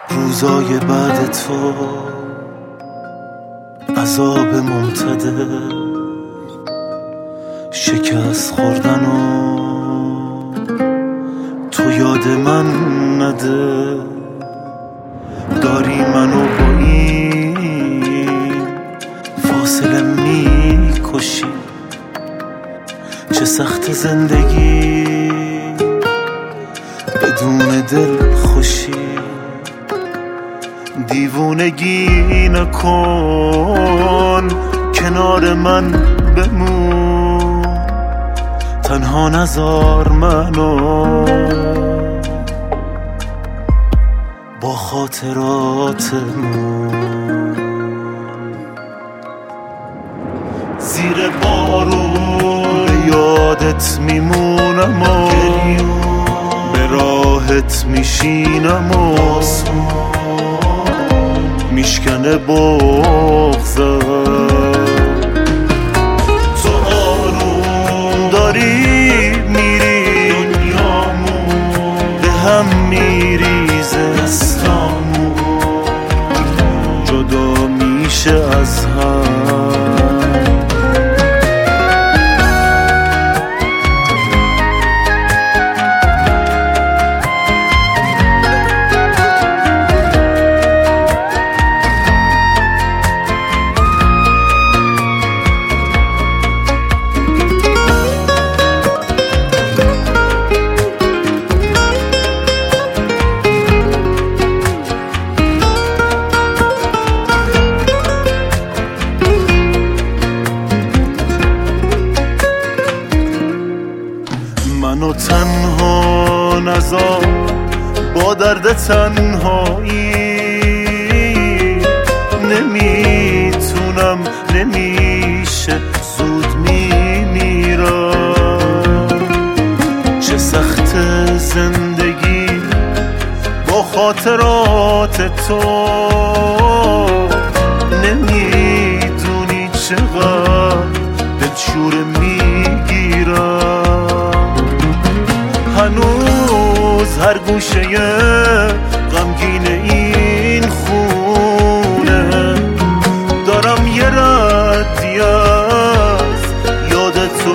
روزای بعد تو عذاب ممتده، شکست خوردن و تو یاد من نده. داری منو با این فاصله میکشی، چه سخت زندگی بدون دل خوشی. دیوونگی نکن، کنار من بمون، تنها نذار منو با خاطراتمون. زیر بارون به یادت میمونم و به راحت میشینم و میشکنه بغضم. تو آروم داری میری، دنیامون به هم میریزه، دستامون جدا میشه از هم. منو تنها نذار با درد تنهایی، نمیتونم نمیشه زود میمیرم. چه سخت زندگی با خاطرات تو، نمیدونی چقدر دلشوره میگیرم. هنوز هر گوشه غمگین این خونه دارم یه ردی از یادتو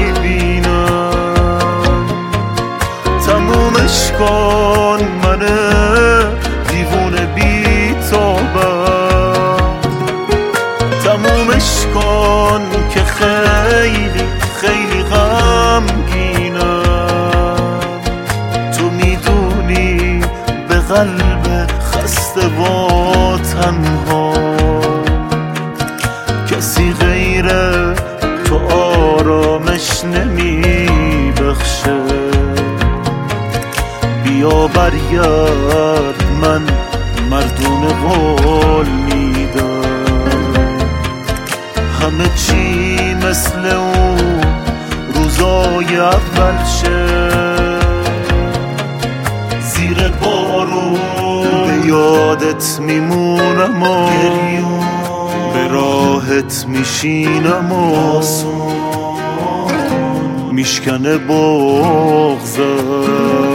میبینم. تمومش کن من دیوونه بی توبم، تمومش کن که خیلی خیلی غمگینم. قلب خسته و تنها کسی غیر تو آرامش نمیبخشه. بیا برگرد، من مردونه قول میدم، همه چی مثل اون روزای اول شه. زیر بارون به یادت میمونم و به راحت میشینم و میشکنه بغضم.